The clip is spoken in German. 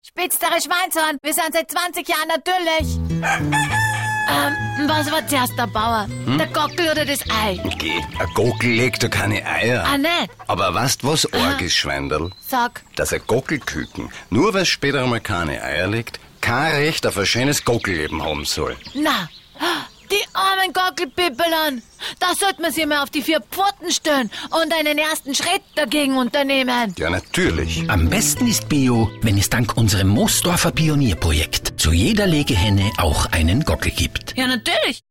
Spitztere Schweinshorn, wir sind seit 20 Jahren natürlich. Was war zuerst der Bauer? Der Gockel oder das Ei? Geh, ein Gockel legt doch keine Eier. Ah, nicht? Aber weißt was arg ist, Schweindel? Sag. Dass ein Gockelküken, nur weil es später einmal keine Eier legt, kein Recht auf ein schönes Gockelleben haben soll. Na, die armen Gockelpippeln. Da sollte man sie mal auf die 4 Pfoten stellen und einen ersten Schritt dagegen unternehmen. Ja, natürlich. Am besten ist Bio, wenn es dank unserem Moosdorfer Pionierprojekt zu jeder Legehenne auch einen Gockel gibt. Ja, natürlich.